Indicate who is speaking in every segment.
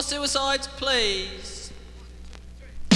Speaker 1: more suicides, please. Go!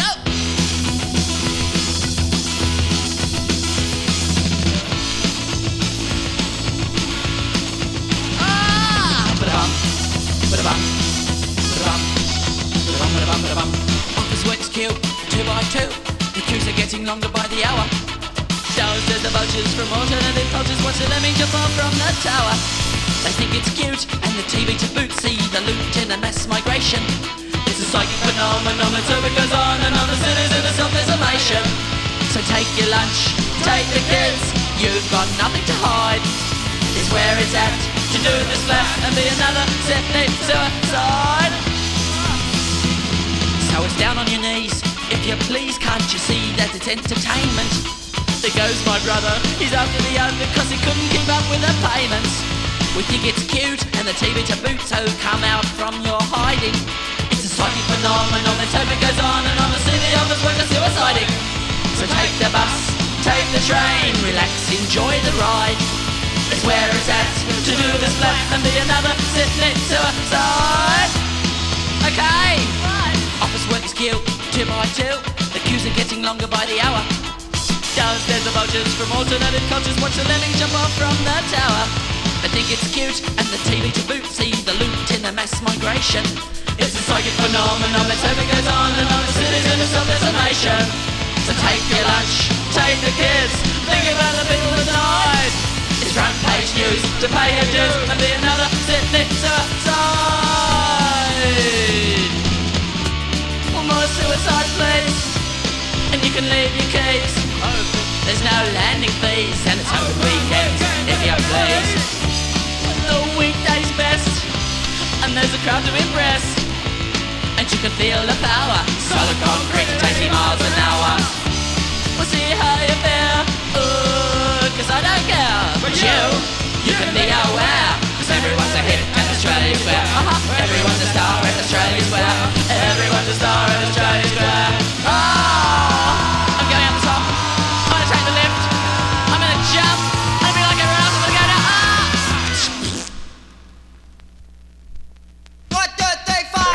Speaker 1: Office works kill, 2 by 2. The queues are getting longer by the hour. Downstairs the vultures from alternative cultures watch the lemming jump off from the tower. They think it's cute, and the TV to boot see the loot in a mass migration. It's a psychic phenomenon that over goes on and on. The city's in a self-isolation. So take your lunch, take the kids, you've got nothing to hide. It's where it's at, to do this flat and be another Sydney suicide. So it's down on your knees, if you please, can't you see that it's entertainment? There goes my brother, he's after the young because he couldn't keep up with the payments. We think it's cute and the TV to boot, so come out from your hiding. It's a psychic phenomenon, the topic goes on and on. The city office workers suiciding. So take the bus, take the train, relax, enjoy the ride. It's where it's at, to do this flat and be another Sydney suicide. Okay, office workers kill, 2 by 2. The queues are getting longer by the hour. Downstairs the vultures from alternative cultures watch the lemming jump off from the tower. They think it's cute, and the TV to boot see the loot in the mass migration. It's a psychic phenomenon that over goes on and on. The city's in a self-isolation. So take your lunch, take the kids, think about the people that died. It's front page news to pay your dues and be another Sydney suicide. One more suicide, please, and you can leave your keys. There's no landing fees, and it's open weekends, if you please. The weekday's best, and there's a crowd to impress, and you can feel the power. Solid concrete, 20 miles an hour. We'll see how you fare, ooh, 'cause I don't care. But you can be aware, 'cause everyone's a hit at Australia Square. Everyone's a star at Australia Square. Everyone's a star at Australia Square. I'm going up the top. I'm gonna take the lift. I'm gonna jump. I'm gonna be like everyone else. I'm gonna go down. 1, 2, 3, 4.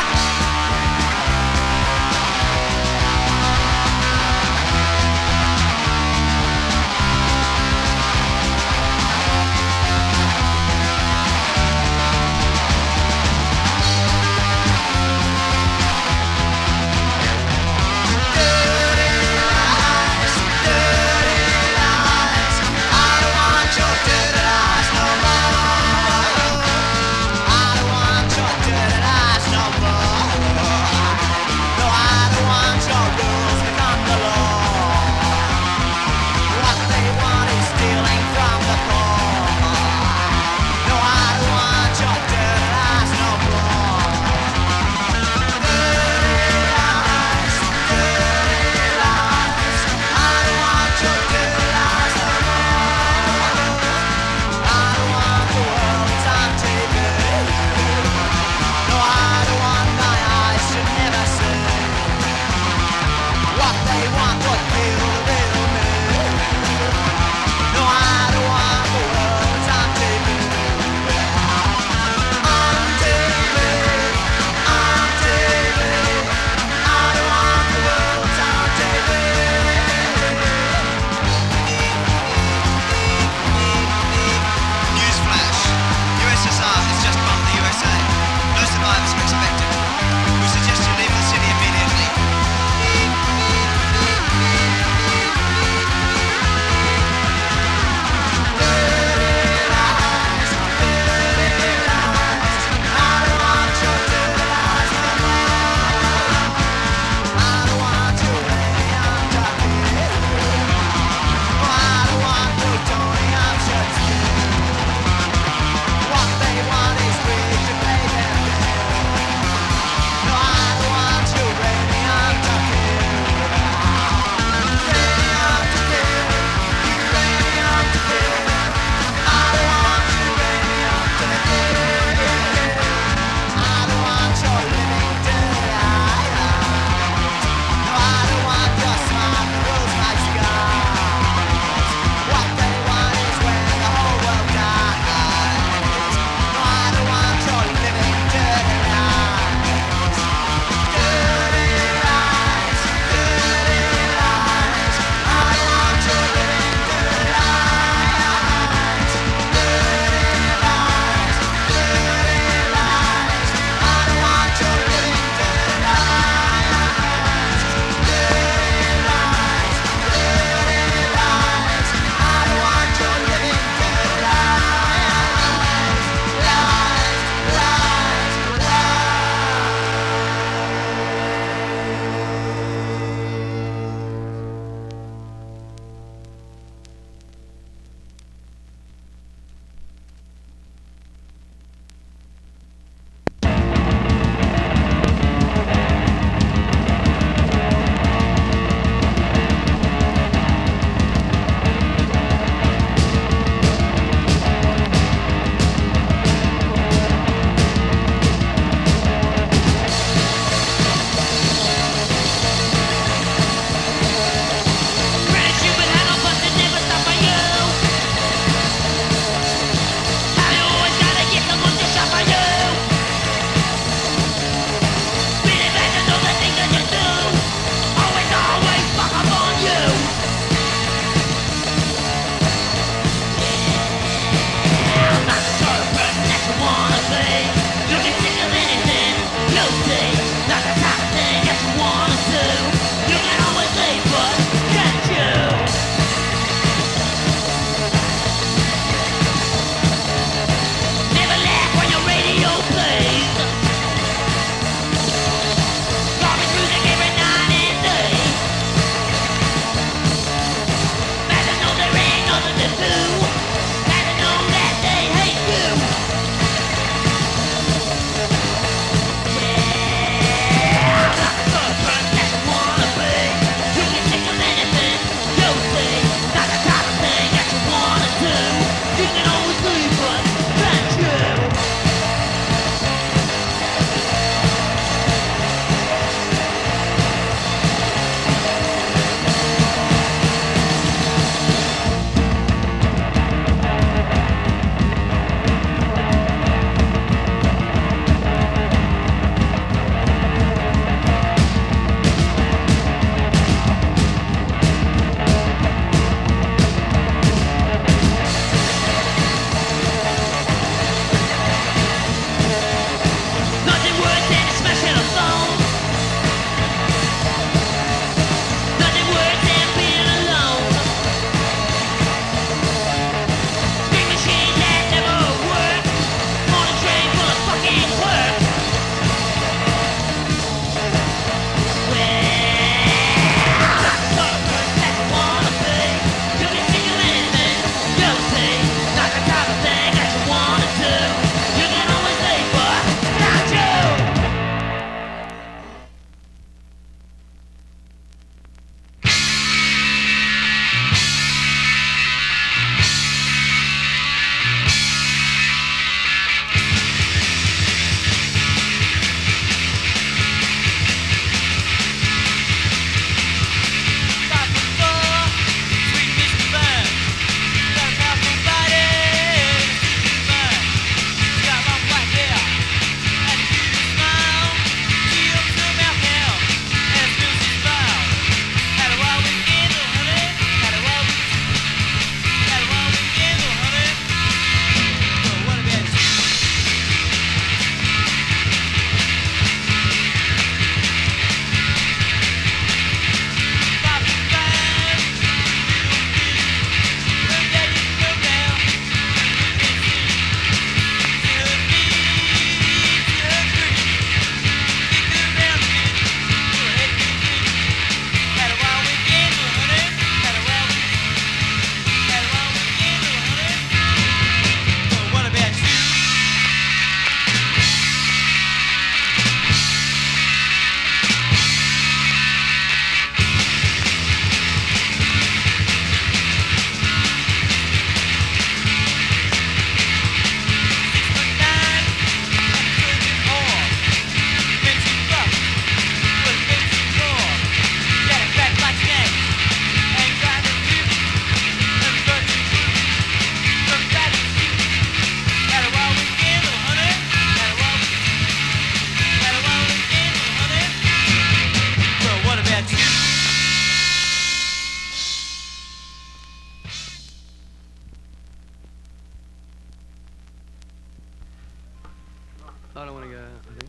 Speaker 2: I don't want to go out, I think.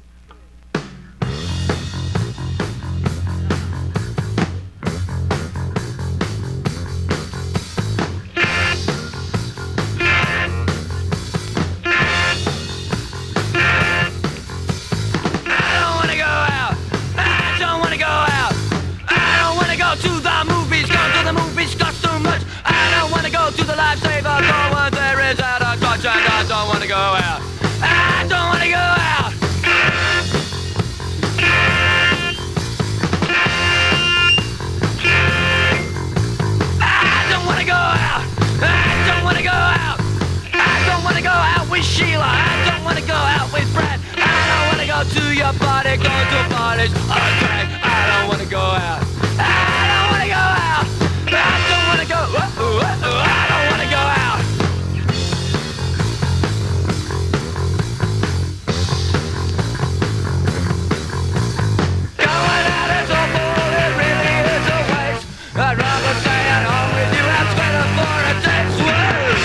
Speaker 3: To the movies, go to the movies, cost too much. I don't wanna go to the lifesaver, go where there is out of touch, and I don't wanna go out. I don't wanna go out. I don't wanna go out. I don't wanna go out. I don't wanna go out with Sheila. I don't wanna go out with Brad. I don't wanna go to your party, go to parties. Okay, I don't wanna go out. I don't wanna go out. I don't wanna go. I don't wanna go out. Going out is a bull. It really is a waste. I'd rather stay at home with you and spend it for a day's work.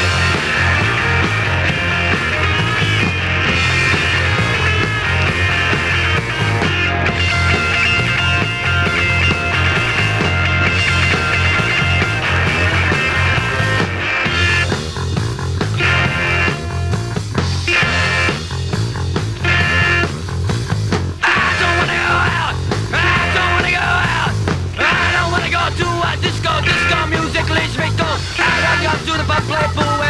Speaker 3: Disco music leads me to I run up to the pub, play pool